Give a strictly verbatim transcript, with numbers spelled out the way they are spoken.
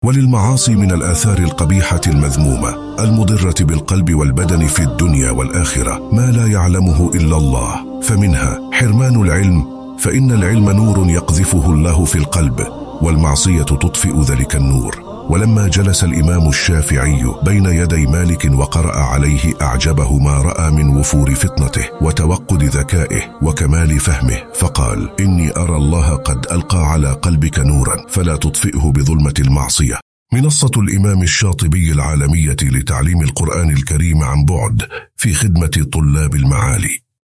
وللمعاصي من الآثار القبيحة المذمومة المضرة بالقلب والبدن في الدنيا والآخرة ما لا يعلمه إلا الله، فمنها حرمان العلم، فإن العلم نور يقذفه الله في القلب، والمعصية تطفئ ذلك النور. ولما جلس الإمام الشافعي بين يدي مالك وقرأ عليه أعجبه ما رأى من وفور فطنته وتوقد ذكائه وكمال فهمه، فقال: إني أرى الله قد ألقى على قلبك نورا فلا تطفئه بظلمة المعصية. منصة الإمام الشاطبي العالمية لتعليم القرآن الكريم عن بعد في خدمة طلاب المعالي.